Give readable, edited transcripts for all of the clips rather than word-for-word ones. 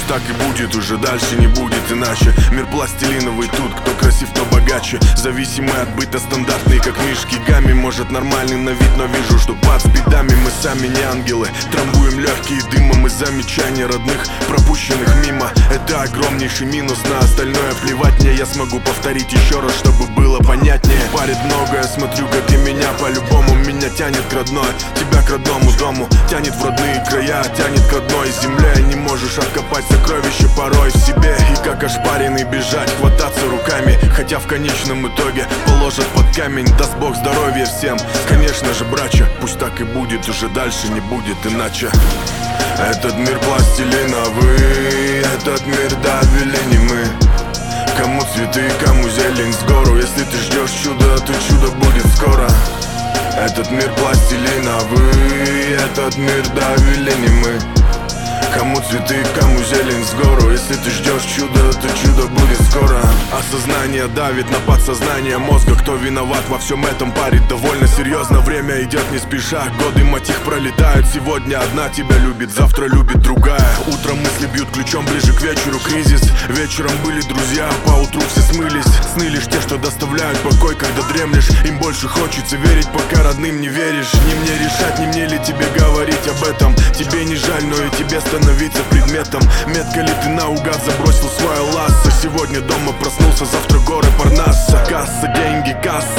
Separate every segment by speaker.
Speaker 1: так и будет, уже дальше не будет иначе. Мир пластилиновый, тут кто красив, кто богаче. Зависимые от быта, стандартные, как мишки гамми. Может нормальный на вид, но вижу, что под спидами. Мы сами не ангелы, трамбуем легкие дымом. Из замечаний родных, пропущенных мимо. Это огромнейший минус, на остальное плевать мне. Я смогу повторить еще раз, чтобы было понятнее. Парит многое, смотрю, как и меня по-любому. Меня тянет к родной, тебя к родному дому. Тянет в родные края, тянет к родной земле. Не можешь откопать сокровища порой в себе. И как ошпаренный бежать, хвататься руками. Хотя в конечном итоге положат под камень. Даст Бог здоровья всем, конечно же, братья. Пусть так и будет, уже дальше не будет иначе. Этот мир пластилиновый, этот мир довели не мы. Кому цветы, кому зелень с гору. Если ты ждешь чуда, то чудо будет скоро. Этот мир пластилиновый, этот мир довели не мы. Кому цветы, кому зелень с гору. Если ты ждешь чуда, то чудо будет скоро. Осознание давит на подсознание мозга. Кто виноват во всем этом, парит довольно серьезно. Время идет не спеша, годы, мать их, пролетают. Сегодня одна тебя любит, завтра любит другая. Утром мысли бьют ключом, ближе к вечеру кризис. Вечером были друзья, поутру все смылись. Сны лишь те, что доставляют покой, когда дремлешь. Им больше хочется верить, пока родным не веришь. Не мне решать, не мне ли тебе говорить об этом. Тебе не жаль, но и тебе становиться предметом. Метко ли ты наугад забросил свое лассо? Сегодня дома проснулся, завтра горы Парнасса. Касса, деньги,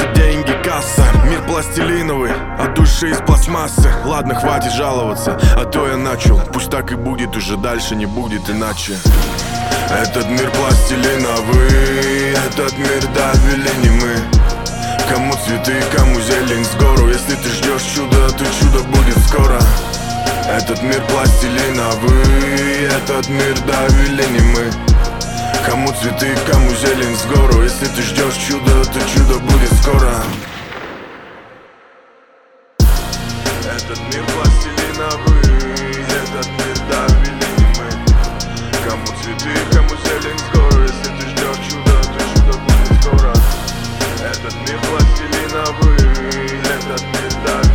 Speaker 1: касса. Мир пластилиновый, от души из пластмассы. Ладно, хватит жаловаться, а то я начал. Пусть так и будет, уже дальше не будет иначе. Этот мир пластилиновый, этот мир довели не мы. Кому цветы, кому зелень с гору. Если ты ждешь чуда, то чудо будет скоро. Этот мир пластилиновый, этот мир довели не мы. Кому цветы, кому зелень с гору. Если ты ждешь чуда, то чудо будет скоро. Этот мир пластилиновый, этот мир довели не мы. Кому цветы, кому зелень с гору. Если ты ждешь чуда, то чудо будет скоро. Этот мир пластилиновый, этот мир довели.